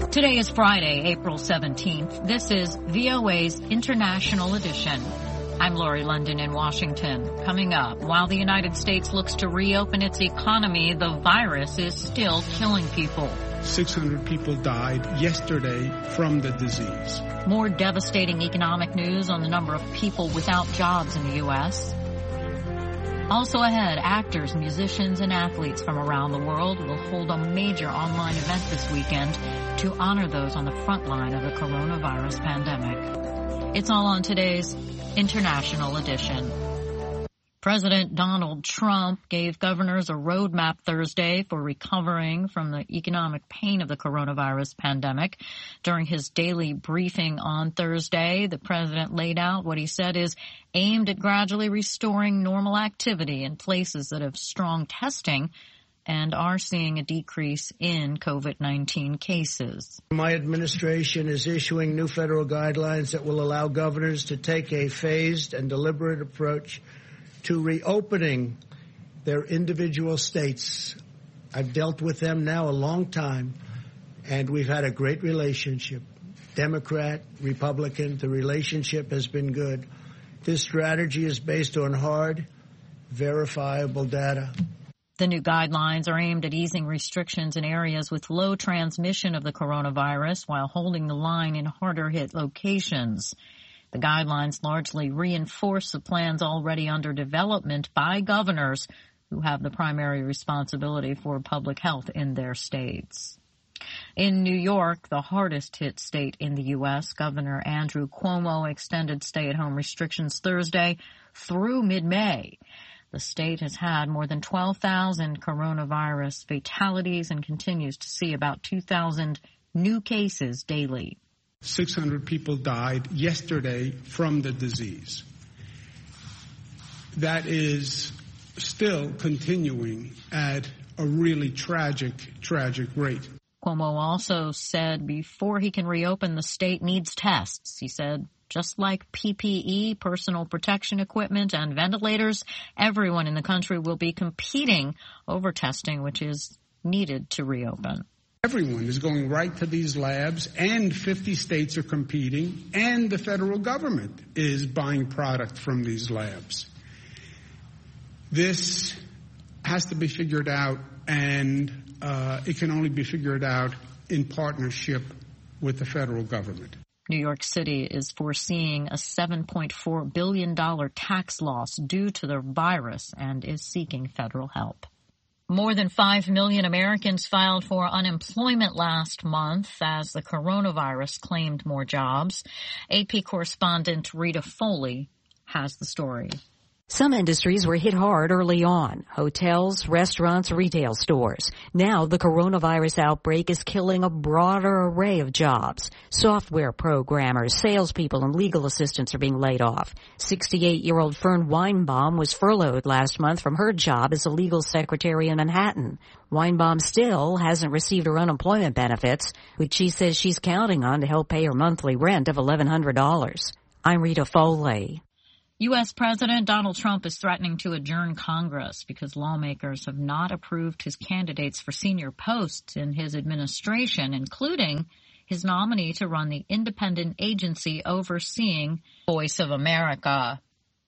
Today is Friday, April 17th. This is VOA's International Edition. I'm Lori London in Washington. Coming up, while the United States looks to reopen its economy, the virus is still killing people. 600 people died yesterday from the disease. More devastating economic news on the number of people without jobs in the U.S. Also ahead, actors, musicians, and athletes from around the world will hold a major online event this weekend to honor those on the front line of the coronavirus pandemic. It's all on today's International Edition. President Donald Trump gave governors a roadmap Thursday for recovering from the economic pain of the coronavirus pandemic. During his daily briefing on Thursday, the president laid out what he said is aimed at gradually restoring normal activity in places that have strong testing and are seeing a decrease in COVID-19 cases. My administration is issuing new federal guidelines that will allow governors to take a phased and deliberate approach to reopening their individual states. I've dealt with them now a long time, and we've had a great relationship. Democrat, Republican, the relationship has been good. This strategy is based on hard, verifiable data. The new guidelines are aimed at easing restrictions in areas with low transmission of the coronavirus while holding the line in harder-hit locations. The guidelines largely reinforce the plans already under development by governors who have the primary responsibility for public health in their states. In New York, the hardest-hit state in the U.S., Governor Andrew Cuomo extended stay-at-home restrictions Thursday through mid-May. The state has had more than 12,000 coronavirus fatalities and continues to see about 2,000 new cases daily. 600 people died yesterday from the disease. That is still continuing at a really tragic rate. Cuomo also said before he can reopen, the state needs tests. He said, just like PPE, personal protection equipment, and ventilators, everyone in the country will be competing over testing, which is needed to reopen. Everyone is going right to these labs, and 50 states are competing, and the federal government is buying product from these labs. This has to be figured out, and it can only be figured out in partnership with the federal government. New York City is foreseeing a $7.4 billion tax loss due to the virus and is seeking federal help. More than 5 million Americans filed for unemployment last month as the coronavirus claimed more jobs. AP correspondent Rita Foley has the story. Some industries were hit hard early on: hotels, restaurants, retail stores. Now the coronavirus outbreak is killing a broader array of jobs. Software programmers, salespeople, and legal assistants are being laid off. 68-year-old Fern Weinbaum was furloughed last month from her job as a legal secretary in Manhattan. Weinbaum still hasn't received her unemployment benefits, which she says she's counting on to help pay her monthly rent of $1,100. I'm Rita Foley. U.S. President Donald Trump is threatening to adjourn Congress because lawmakers have not approved his candidates for senior posts in his administration, including his nominee to run the independent agency overseeing Voice of America.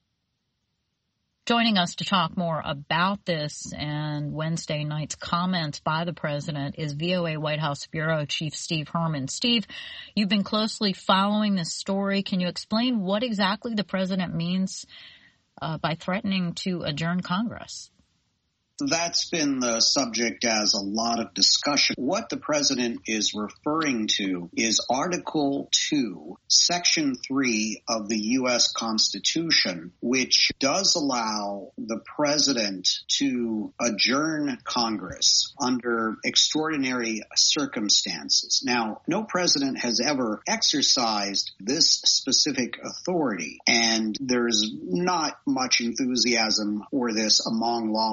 Joining us to talk more about this and Wednesday night's comments by the president is VOA White House Bureau Chief Steve Herman. Steve, you've been closely following this story. Can you explain what exactly the president means by threatening to adjourn Congress? That's been the subject as a lot of discussion. What the president is referring to is Article 2, Section 3 of the U.S. Constitution, which does allow the president to adjourn Congress under extraordinary circumstances. Now, no president has ever exercised this specific authority, and there's not much enthusiasm for this among lawmakers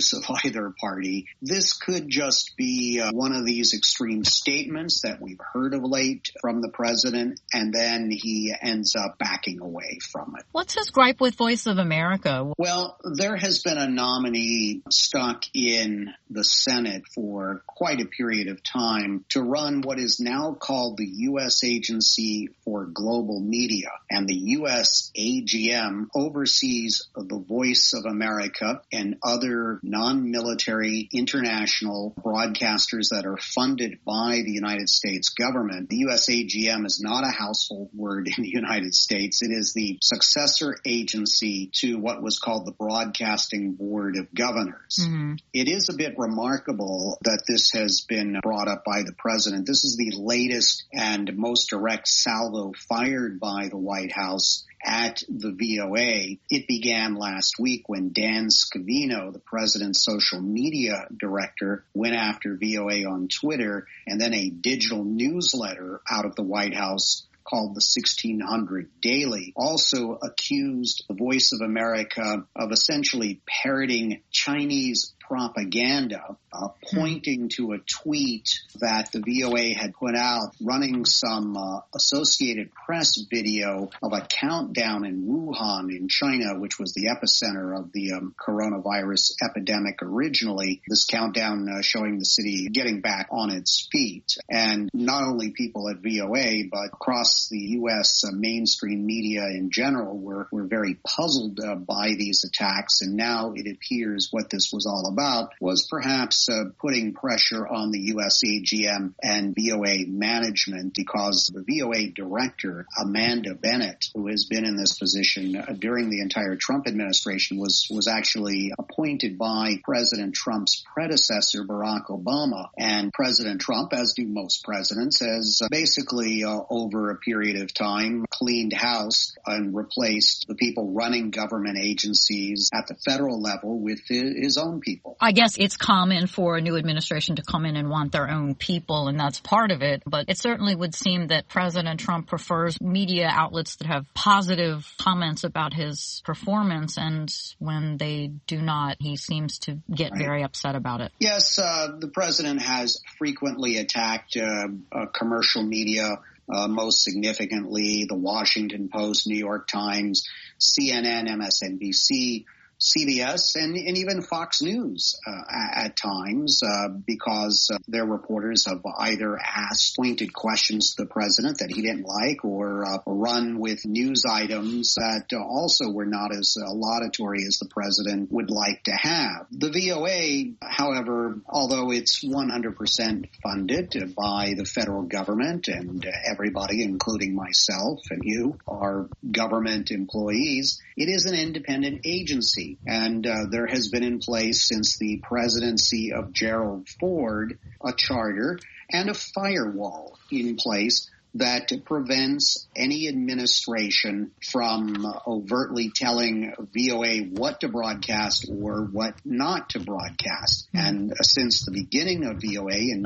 members of either party. This could just be one of these extreme statements that we've heard of late from the president, and then he ends up backing away from it. What's his gripe with Voice of America? Well, there has been a nominee stuck in the Senate for quite a period of time to run what is now called the U.S. Agency for Global Media. And the U.S. AGM oversees the Voice of America and other non-military international broadcasters that are funded by the United States government. The U.S. AGM is not a household word in the United States. It is the successor agency to what was called the Broadcasting Board of Governors. Mm-hmm. It is a bit remarkable that this has been brought up by the president. This is the latest and most direct salvo fired by the White House at the VOA. It began last week when Dan Scavino, the president's social media director, went after VOA on Twitter, and then a digital newsletter out of the White House called the 1600 Daily also accused the Voice of America of essentially parroting Chinese propaganda, pointing to a tweet that the VOA had put out running some Associated Press video of a countdown in Wuhan in China, which was the epicenter of the coronavirus epidemic originally. This countdown showing the city getting back on its feet. And not only people at VOA, but across the U.S. Mainstream media in general were very puzzled by these attacks. And now it appears what this was all about was perhaps putting pressure on the U.S. AGM and VOA management, because the VOA director, Amanda Bennett, who has been in this position during the entire Trump administration, was actually appointed by President Trump's predecessor, Barack Obama. And President Trump, as do most presidents, has basically over a period of time cleaned house and replaced the people running government agencies at the federal level with his own people. I guess it's common for a new administration to come in and want their own people, and that's part of it. But it certainly would seem that President Trump prefers media outlets that have positive comments about his performance, and when they do not, he seems to get very upset about it. Yes, the president has frequently attacked commercial media, most significantly the Washington Post, New York Times, CNN, MSNBC, CBS, and even Fox News at times, because their reporters have either asked pointed questions to the president that he didn't like, or run with news items that also were not as laudatory as the president would like to have. The VOA, however, although it's 100% funded by the federal government, and everybody, including myself and you, are government employees, it is an independent agency. And there has been in place since the presidency of Gerald Ford a charter and a firewall in place that prevents any administration from overtly telling VOA what to broadcast or what not to broadcast. And since the beginning of VOA in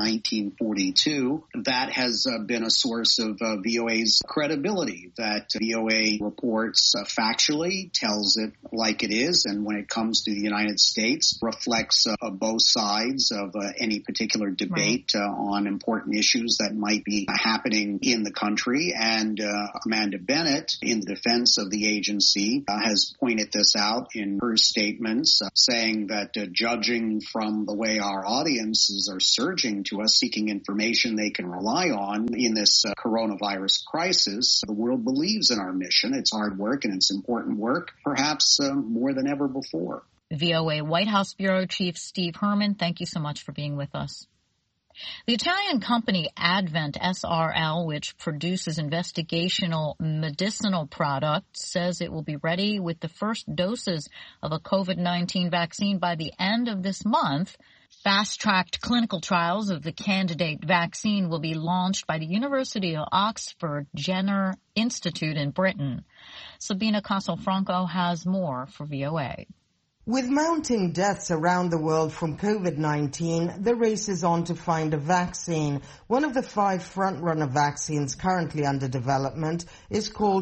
1942, that has been a source of VOA's credibility, that VOA reports factually, tells it like it is, and when it comes to the United States, reflects both sides of any particular debate on important issues that might be happening in the country. And Amanda Bennett, in defense of the agency, has pointed this out in her statements, saying that judging from the way our audiences are surging to us, seeking information they can rely on in this coronavirus crisis, the world believes in our mission. It's hard work and it's important work, perhaps more than ever before. VOA White House Bureau Chief Steve Herman, thank you so much for being with us. The Italian company Advent SRL, which produces investigational medicinal products, says it will be ready with the first doses of a COVID-19 vaccine by the end of this month. Fast-tracked clinical trials of the candidate vaccine will be launched by the University of Oxford Jenner Institute in Britain. Sabina Castelfranco has more for VOA. With mounting deaths around the world from COVID-19, the race is on to find a vaccine. One of the 5 front-runner vaccines currently under development is called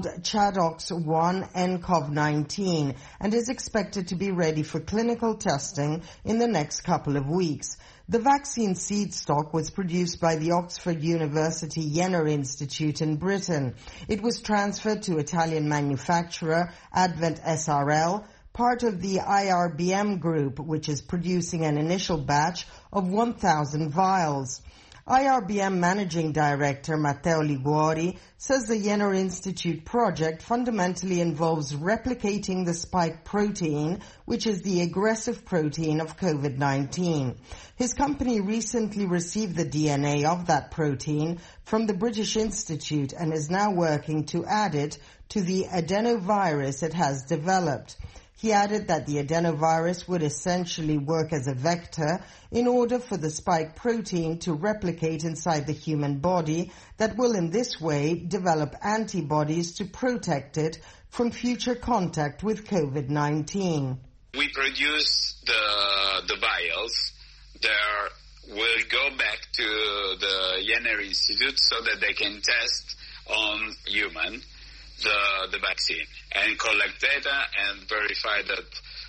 ChAdOx1-nCoV-19 and is expected to be ready for clinical testing in the next couple of weeks. The vaccine seed stock was produced by the Oxford University Jenner Institute in Britain. It was transferred to Italian manufacturer Advent SRL, part of the IRBM group, which is producing an initial batch of 1,000 vials. IRBM Managing Director Matteo Liguori says the Jenner Institute project fundamentally involves replicating the spike protein, which is the aggressive protein of COVID-19. His company recently received the DNA of that protein from the British Institute and is now working to add it to the adenovirus it has developed. He added that the adenovirus would essentially work as a vector in order for the spike protein to replicate inside the human body that will in this way develop antibodies to protect it from future contact with COVID-19. We produce the vials. They will go back to the Jenner Institute so that they can test on human the vaccine and collect data and verify that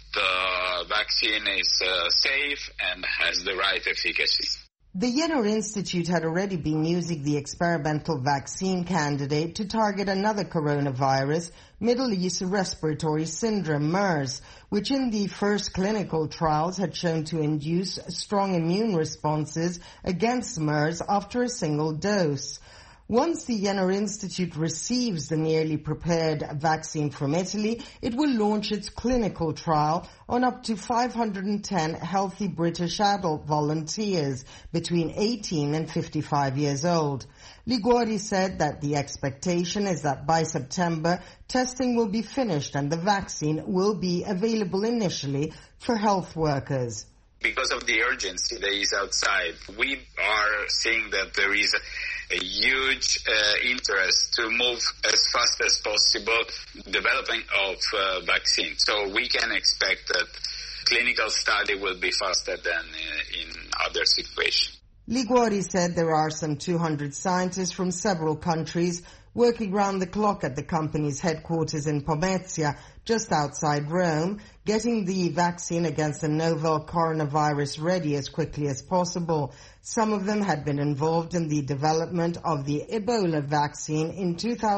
the vaccine is safe and has the right efficacy. The Jenner Institute had already been using the experimental vaccine candidate to target another coronavirus, Middle East Respiratory Syndrome, MERS, which in the first clinical trials had shown to induce strong immune responses against MERS after a single dose. Once the Jenner Institute receives the nearly prepared vaccine from Italy, it will launch its clinical trial on up to 510 healthy British adult volunteers between 18 and 55 years old. Liguori said that the expectation is that by September, testing will be finished and the vaccine will be available initially for health workers. Because of the urgency that is outside, we are seeing that there is a huge interest to move as fast as possible developing of vaccines. So we can expect that clinical study will be faster than in other situations. Liguori said there are some 200 scientists from several countries working round the clock at the company's headquarters in Pomezia, just outside Rome, getting the vaccine against the novel coronavirus ready as quickly as possible. Some of them had been involved in the development of the Ebola vaccine in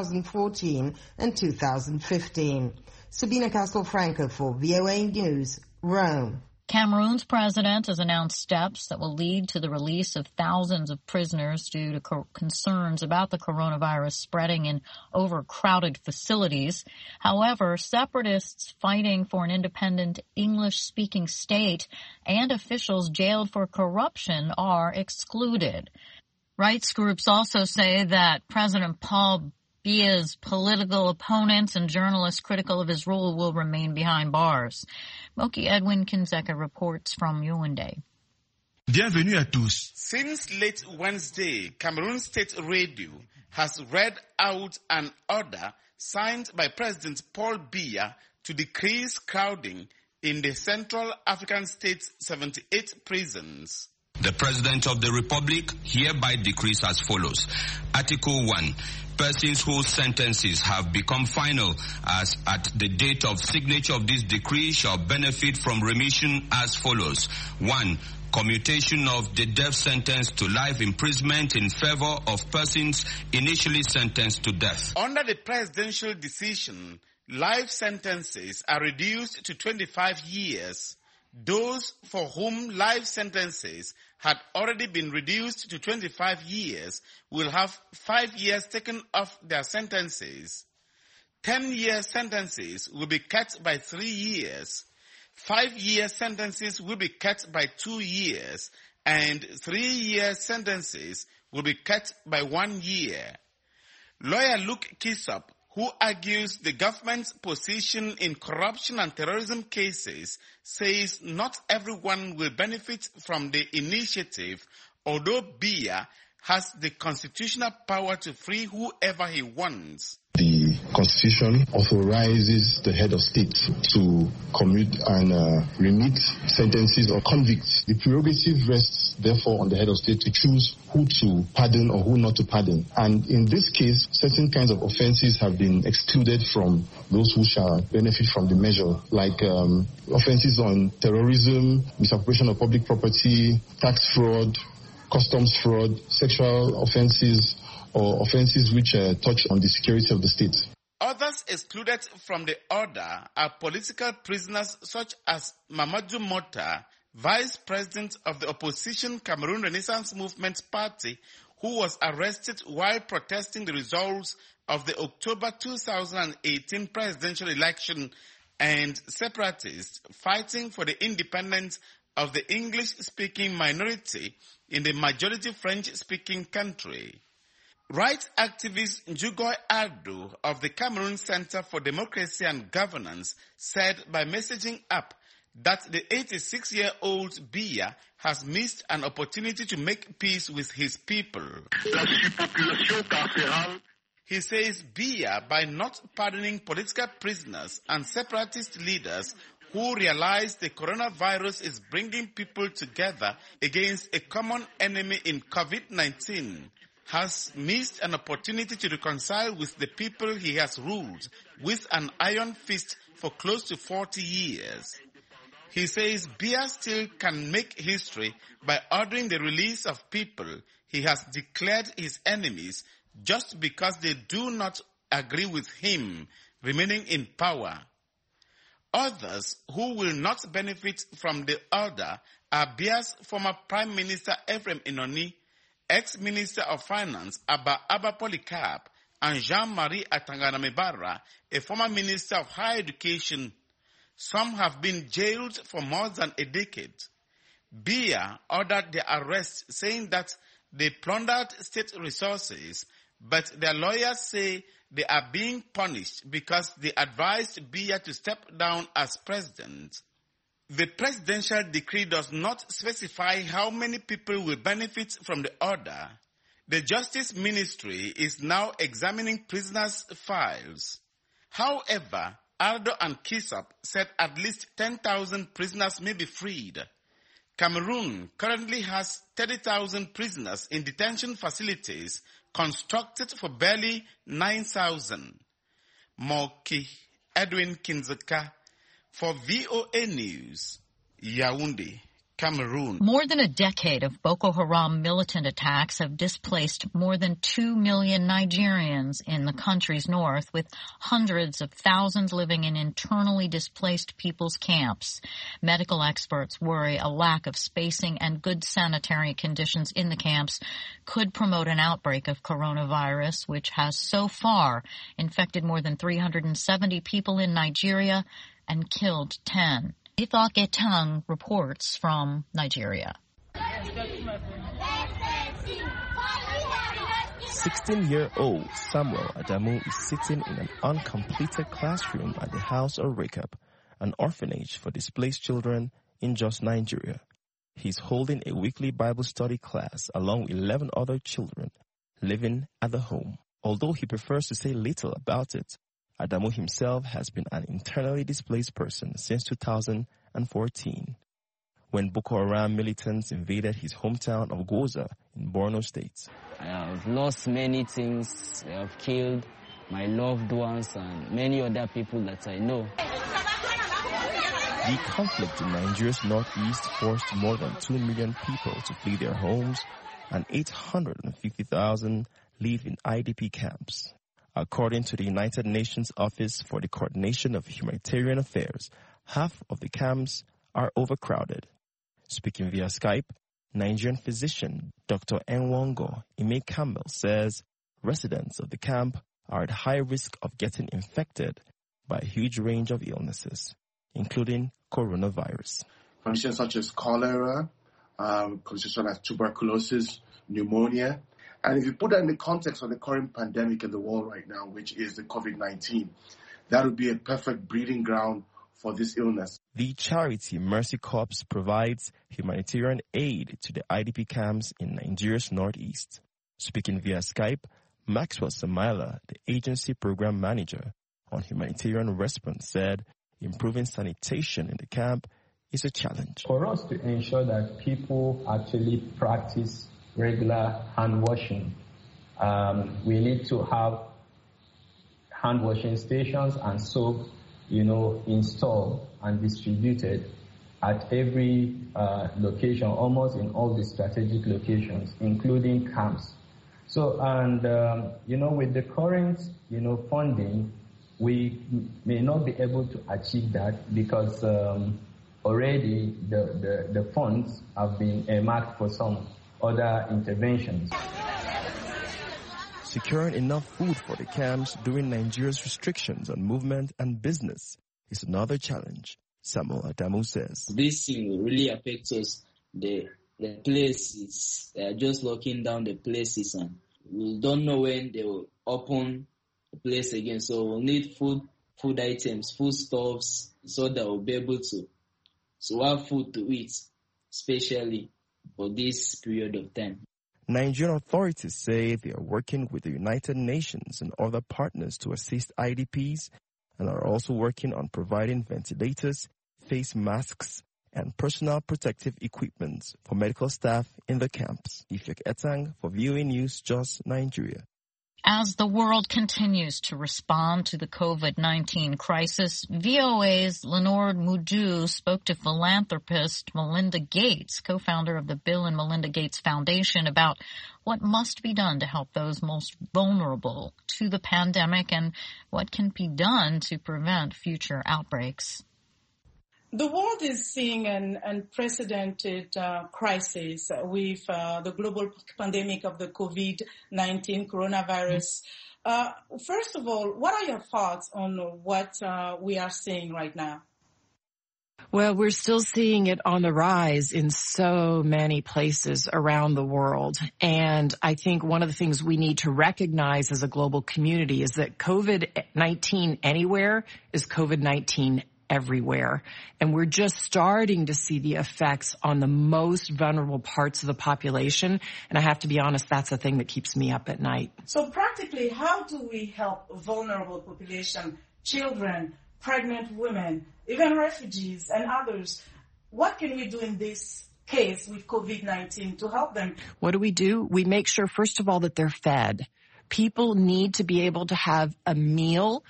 2014 and 2015. Sabina Castelfranco for VOA News, Rome. Cameroon's president has announced steps that will lead to the release of thousands of prisoners due to concerns about the coronavirus spreading in overcrowded facilities. However, separatists fighting for an independent English-speaking state and officials jailed for corruption are excluded. Rights groups also say that President Paul Biya's political opponents and journalists critical of his rule will remain behind bars. Moki Edwin Kinzeka reports from Yaoundé. Bienvenue à tous. Since late Wednesday, Cameroon State Radio has read out an order signed by President Paul Biya to decrease crowding in the Central African State's 78 prisons. The President of the Republic hereby decrees as follows. Article 1. Persons whose sentences have become final as at the date of signature of this decree shall benefit from remission as follows. 1. Commutation of the death sentence to life imprisonment in favor of persons initially sentenced to death. Under the presidential decision, life sentences are reduced to 25 years. Those for whom life sentences had already been reduced to 25 years will have 5 years taken off their sentences. 10-year sentences will be cut by 3 years. 5-year sentences will be cut by 2 years. And 3-year sentences will be cut by 1 year. Lawyer Luke Kissop, who argues the government's position in corruption and terrorism cases, says not everyone will benefit from the initiative, although Biya has the constitutional power to free whoever he wants. The Constitution authorizes the head of state to commute and remit sentences of convicts. The prerogative rests, therefore, on the head of state to choose who to pardon or who not to pardon. And in this case, certain kinds of offenses have been excluded from those who shall benefit from the measure, like offenses on terrorism, misappropriation of public property, tax fraud, customs fraud, sexual offenses, or offenses which touch on the security of the state. Others excluded from the order are political prisoners such as Mamadou Mota, Vice President of the opposition Cameroon Renaissance Movement Party, who was arrested while protesting the results of the October 2018 presidential election, and separatists fighting for the independence of the English-speaking minority in the majority French-speaking country. Rights activist Njugoi Adu of the Cameroon Center for Democracy and Governance said by messaging app that the 86-year-old Biya has missed an opportunity to make peace with his people. He says Biya, by not pardoning political prisoners and separatist leaders who realize the coronavirus is bringing people together against a common enemy in COVID-19, has missed an opportunity to reconcile with the people he has ruled with an iron fist for close to 40 years. He says Biya still can make history by ordering the release of people he has declared his enemies just because they do not agree with him remaining in power. Others who will not benefit from the order are Biya's former Prime Minister Ephraim Inoni, ex-Minister of Finance Abba Polycarp, and Jean-Marie Atangana-Mebara, a former Minister of Higher Education. Some have been jailed for more than a decade. Biya ordered their arrest, saying that they plundered state resources, but their lawyers say they are being punished because they advised Biya to step down as president. The presidential decree does not specify how many people will benefit from the order. The Justice Ministry is now examining prisoners' files. However, Aldo and Kisop said at least 10,000 prisoners may be freed. Cameroon currently has 30,000 prisoners in detention facilities constructed for barely 9,000. Moki Edwin Kinzeka for VOA News, Yaoundé, Cameroon. More than a decade of Boko Haram militant attacks have displaced more than 2 million Nigerians in the country's north, with hundreds of thousands living in internally displaced people's camps. Medical experts worry a lack of spacing and good sanitary conditions in the camps could promote an outbreak of coronavirus, which has so far infected more than 370 people in Nigeria and killed 10. Ithok Etang reports from Nigeria. 16-year-old Samuel Adamu is sitting in an uncompleted classroom at the House of Rekab, an orphanage for displaced children in Jos, Nigeria. He's holding a weekly Bible study class along with 11 other children living at the home. Although he prefers to say little about it, Adamu himself has been an internally displaced person since 2014, when Boko Haram militants invaded his hometown of Goza in Borno State. I have lost many things. They have killed my loved ones and many other people that I know. The conflict in Nigeria's northeast forced more than 2 million people to flee their homes, and 850,000 live in IDP camps. According to the United Nations Office for the Coordination of Humanitarian Affairs, half of the camps are overcrowded. Speaking via Skype, Nigerian physician Dr. Enwongo Ime Campbell says residents of the camp are at high risk of getting infected by a huge range of illnesses, including coronavirus. Conditions such as cholera, conditions such as tuberculosis, pneumonia. And if you put that in the context of the current pandemic in the world right now, which is the COVID-19, that would be a perfect breeding ground for this illness. The charity Mercy Corps provides humanitarian aid to the IDP camps in Nigeria's northeast. Speaking via Skype, Maxwell Samaila, the agency program manager on humanitarian response, said improving sanitation in the camp is a challenge. For us to ensure that people actually practice regular hand washing, we need to have hand washing stations and soap, installed and distributed at every location, almost in all the strategic locations, including camps. So, and, with the current, funding, we may not be able to achieve that because already the funds have been earmarked for some other interventions. Securing enough food for the camps during Nigeria's restrictions on movement and business is another challenge, Samuel Adamu says. This thing really affects us. The places, they are just locking down the places and we don't know when they will open the place again. So we'll need food items, foodstuffs, so that we'll be able to have food to eat, especially for this period of time. Nigerian authorities say they are working with the United Nations and other partners to assist IDPs and are also working on providing ventilators, face masks, and personal protective equipment for medical staff in the camps. Ifek Etang for VOA News, Jos, Nigeria. As the world continues to respond to the COVID-19 crisis, VOA's Lenore Muju spoke to philanthropist Melinda Gates, co-founder of the Bill and Melinda Gates Foundation, about what must be done to help those most vulnerable to the pandemic and what can be done to prevent future outbreaks. The world is seeing an unprecedented crisis with the global pandemic of the COVID-19 coronavirus. First of all, what are your thoughts on what we are seeing right now? Well, we're still seeing it on the rise in so many places around the world. And I think one of the things we need to recognize as a global community is that COVID-19 anywhere is COVID-19 everywhere. And we're just starting to see the effects on the most vulnerable parts of the population. And I have to be honest, that's the thing that keeps me up at night. So practically, how do we help vulnerable population, children, pregnant women, even refugees and others? What can we do in this case with COVID-19 to help them? What do? We make sure, first of all, that they're fed. People need to be able to have a meal.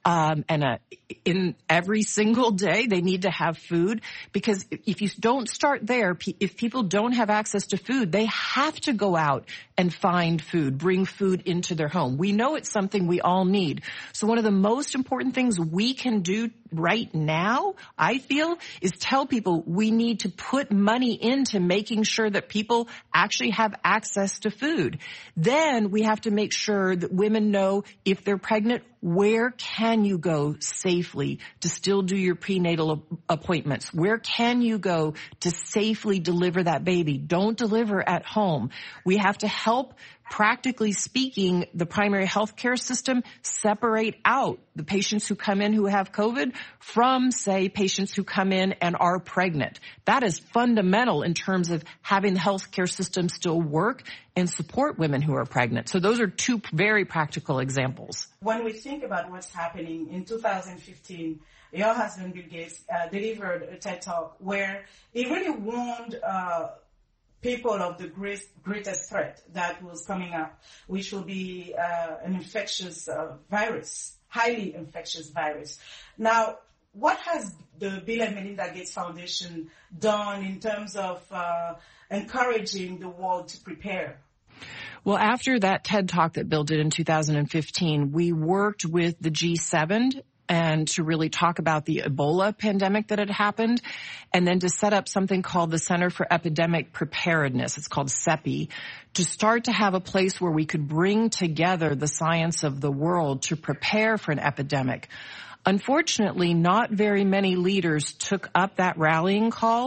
In every single day, they need to have food, because if you don't start there, if people don't have access to food, they have to go out and find food, bring food into their home. We know it's something we all need. So one of the most important things we can do right now, I feel, is tell people we need to put money into making sure that people actually have access to food. Then we have to make sure that women know if they're pregnant, where can you go safely to still do your prenatal appointments? Where can you go to safely deliver that baby? Don't deliver at home. We have to help, practically speaking, the primary health care system separate out the patients who come in who have COVID from, say, patients who come in and are pregnant. That is fundamental in terms of having the health care system still work and support women who are pregnant. So those are two very practical examples. When we think about what's happening, in 2015, your husband, Bill Gates, delivered a TED Talk where he really warned people of the greatest threat that was coming up, which will be an infectious virus, highly infectious virus. Now, what has the Bill and Melinda Gates Foundation done in terms of encouraging the world to prepare? Well, after that TED Talk that Bill did in 2015, we worked with the G7 and to really talk about the Ebola pandemic that had happened, and then to set up something called the Center for Epidemic Preparedness. It's called CEPI, to start to have a place where we could bring together the science of the world to prepare for an epidemic. Unfortunately, not very many leaders took up that rallying call.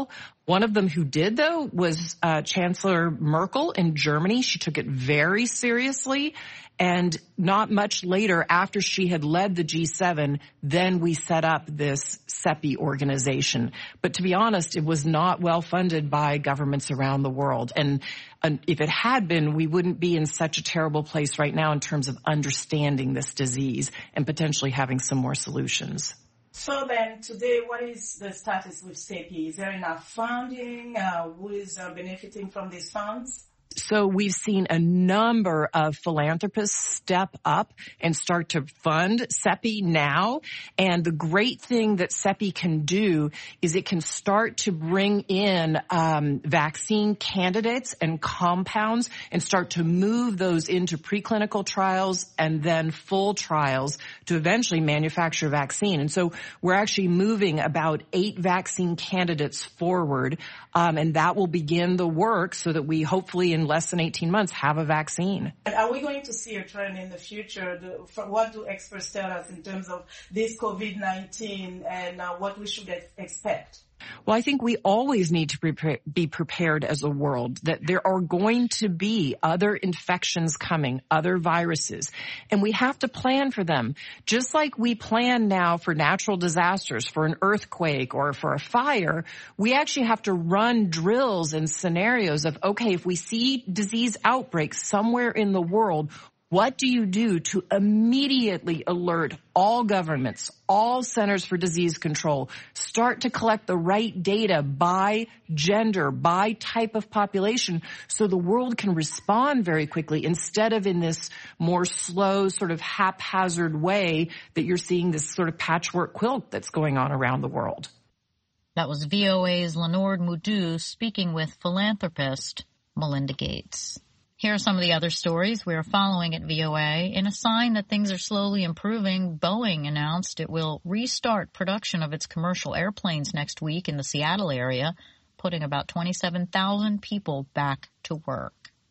One of them who did, though, was Chancellor Merkel in Germany. She took it very seriously. And not much later, after she had led the G7, then we set up this CEPI organization. But to be honest, it was not well funded by governments around the world. And if it had been, we wouldn't be in such a terrible place right now in terms of understanding this disease and potentially having some more solutions. So then today, what is the status with CEPI? Is there enough funding? Who is benefiting from these funds? So we've seen a number of philanthropists step up and start to fund CEPI now. And the great thing that CEPI can do is it can start to bring in vaccine candidates and compounds and start to move those into preclinical trials and then full trials to eventually manufacture a vaccine. And so we're actually moving about 8 vaccine candidates forward, and that will begin the work so that we hopefully in less than 18 months have a vaccine. Are we going to see a trend in the future? What do experts tell us in terms of this COVID-19 and what we should expect? Well, I think we always need to be prepared as a world that there are going to be other infections coming, other viruses, and we have to plan for them. Just like we plan now for natural disasters, for an earthquake or for a fire, we actually have to run drills and scenarios of, okay, if we see disease outbreaks somewhere in the world, what do you do to immediately alert all governments, all centers for disease control, start to collect the right data by gender, by type of population, so the world can respond very quickly instead of in this more slow, sort of haphazard way that you're seeing this sort of patchwork quilt that's going on around the world. That was VOA's Lenord Moudou speaking with philanthropist Melinda Gates. Here are some of the other stories we are following at VOA. In a sign that things are slowly improving, Boeing announced it will restart production of its commercial airplanes next week in the Seattle area, putting about 27,000 people back to work.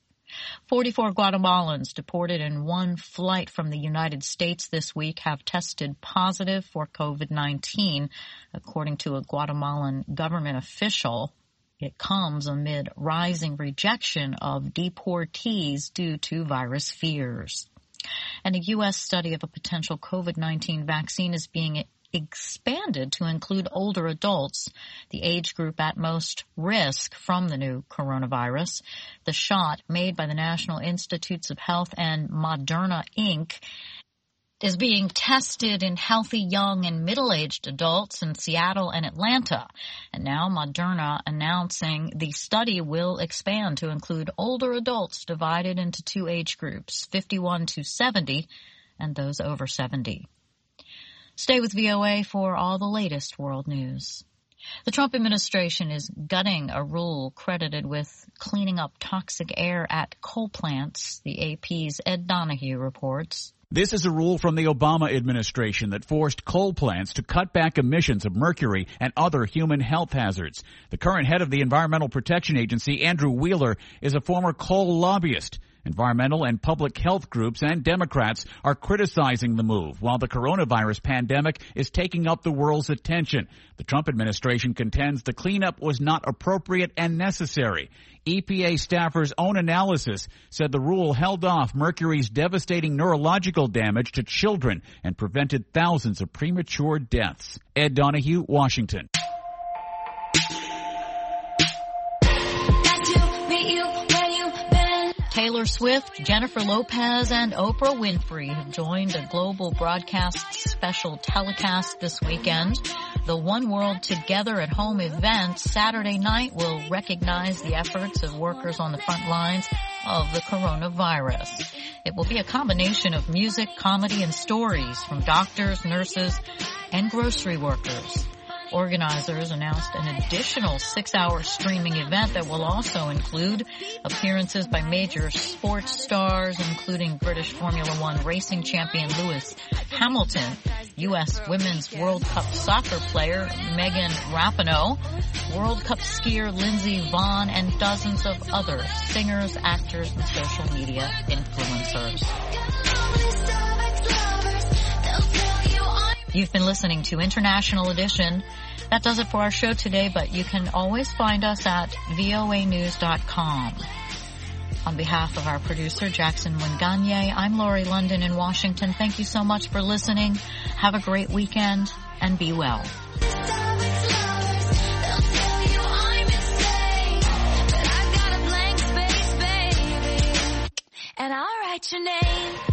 44 Guatemalans deported in one flight from the United States this week have tested positive for COVID-19, according to a Guatemalan government official. It comes amid rising rejection of deportees due to virus fears. And a U.S. study of a potential COVID-19 vaccine is being expanded to include older adults, the age group at most risk from the new coronavirus. The shot, made by the National Institutes of Health and Moderna, Inc., is being tested in healthy young and middle-aged adults in Seattle and Atlanta. And now Moderna announcing the study will expand to include older adults divided into 2 age groups, 51 to 70 and those over 70. Stay with VOA for all the latest world news. The Trump administration is gutting a rule credited with cleaning up toxic air at coal plants, the AP's Ed Donahue reports. This is a rule from the Obama administration that forced coal plants to cut back emissions of mercury and other human health hazards. The current head of the Environmental Protection Agency, Andrew Wheeler, is a former coal lobbyist. Environmental and public health groups and Democrats are criticizing the move, while the coronavirus pandemic is taking up the world's attention. The Trump administration contends the cleanup was not appropriate and necessary. EPA staffers' own analysis said the rule held off mercury's devastating neurological damage to children and prevented thousands of premature deaths. Ed Donahue, Washington. Taylor Swift, Jennifer Lopez, and Oprah Winfrey have joined a global broadcast special telecast this weekend. The One World Together at Home event Saturday night will recognize the efforts of workers on the front lines of the coronavirus. It will be a combination of music, comedy, and stories from doctors, nurses, and grocery workers. Organizers announced an additional 6-hour streaming event that will also include appearances by major sports stars, including British Formula One racing champion Lewis Hamilton, U.S. Women's World Cup soccer player Megan Rapinoe, World Cup skier Lindsey Vonn, and dozens of other singers, actors, and social media influencers. You've been listening to International Edition. That does it for our show today, but you can always find us at voanews.com. On behalf of our producer, Jackson Winganye, I'm Lori London in Washington. Thank you so much for listening. Have a great weekend and be well. And I'll write your name